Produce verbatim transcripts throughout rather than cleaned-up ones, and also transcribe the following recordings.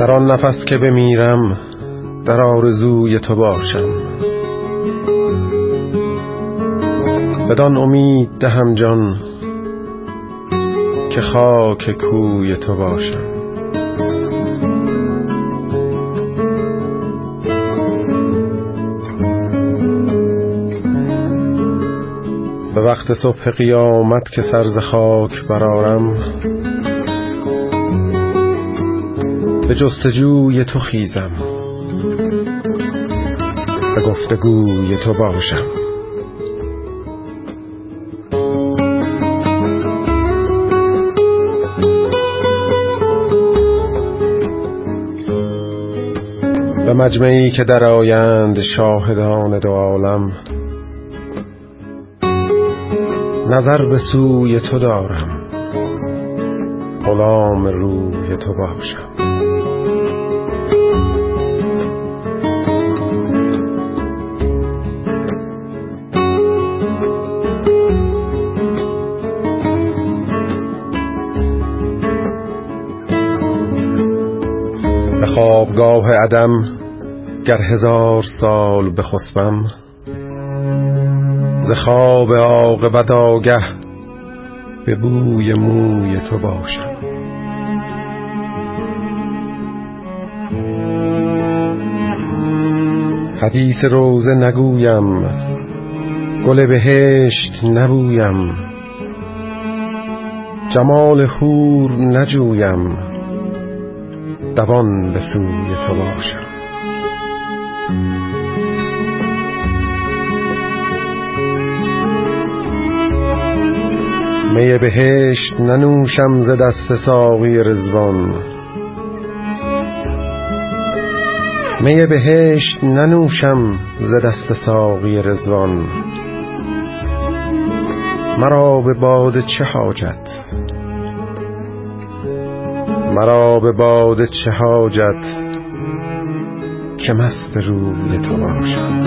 در آن نفس که بمیرم در آرزوی تو باشم، بدان امید دهم جان که خاک کوی تو باشم. به وقت صبح قیامت که سر ز خاک برآرم، به جستجوی تو خیزم، به گفتگوی تو باشم. به مجمعی که درآیند شاهدان دو عالم، نظر به سوی تو دارم، غلام روی تو باشم. به خوابگاه عدم گر هزار سال بخسبم، ز خواب عاقبت آگه به بوی موی تو باشم. حدیث روضه نگویم، گل بهشت نبویم، جمال حور نجویم، دوان به سوی تو باشم. می بهشت ننوشم ز دست ساقی رضوان، می بهشت ننوشم ز دست ساقی رضوان. مرا به باده چه حاجت، مرا به باده چه حاجت که مست روی تو باشم.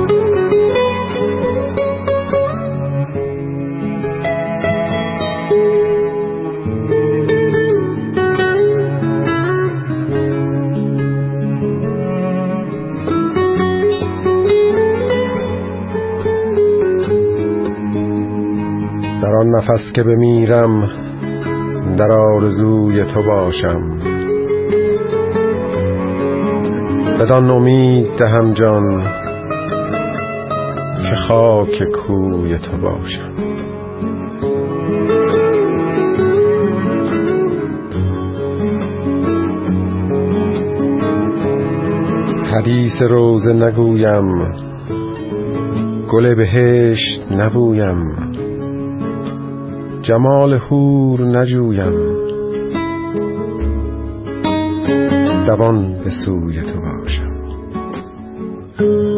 در آن نفس که بمیرم در آرزوی تو باشم، بدان امید دهم جان که خاک کوی تو باشم. حدیث روضه نگویم، گل بهشت نبویم، جمال حور نجویم، دوان به سوی تو باشم.